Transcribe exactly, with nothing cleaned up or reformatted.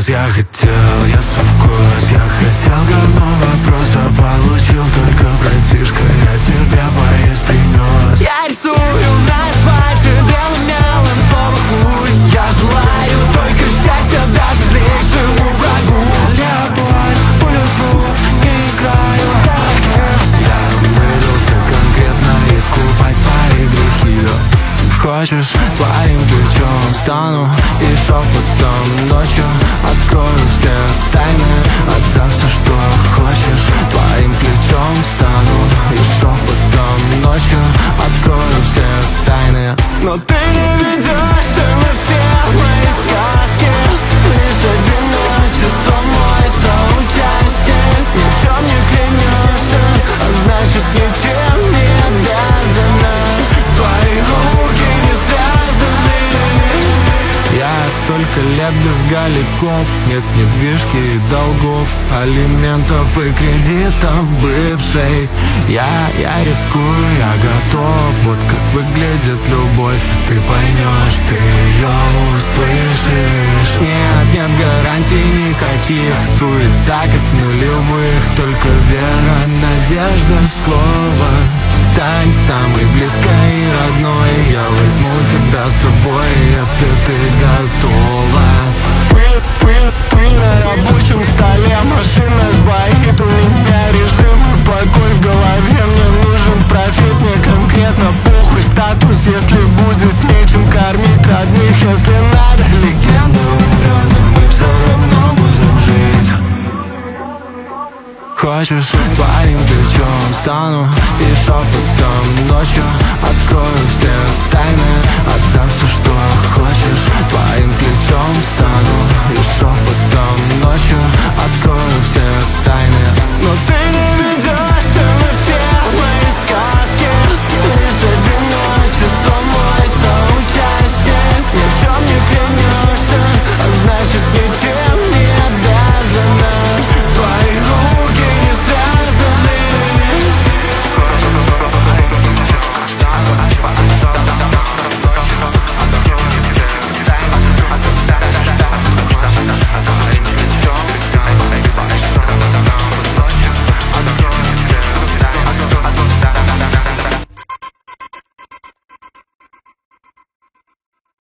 вкус, я хотел, я совкус. Я хотел говно вопроса, получил только братишка. Я тебя поесть принес. Я рисую на асфальте белым мелом слово хуй. Я желаю только счастья даже злейшему врагу. Леопольд, bulletproof, не играю. Я намерился конкретно искупать свои грехи. Хочешь, твоим плечом стану и шепотом ночью открою все тайны, отдам все, что хочешь. Твоим плечом стану и шепотом ночью открою все тайны. Но ты не ведешься на все мои сказки, лишь одиночество мой соучастник. Ни в чем не клянешься, а значит ничем не обязана. Твои руки не связаны. Я столько лет без голиков, нет недвижки и долгов, алиментов и кредитов бывшей. Я, я рискую, я готов. Вот как выглядит любовь, ты поймешь, ты ее услышишь. Нет, нет гарантий никаких, суета как в нулевых, только вера, надежда, слово. Стань самой близкой и родной, я возьму тебя с собой, если ты готова. Пыль, пыль, пыль на рабочем столе, машина сбоит, у меня режим и покой в голове. Мне нужен профит, мне конкретно похуй статус, если будет нечем кормить родных. Если надо, легенда умрет, но мы все равно будем жить. Хочешь, твоим плечом стану и шепотом ночью открою все тайны, отдам все, что хочешь. Твоим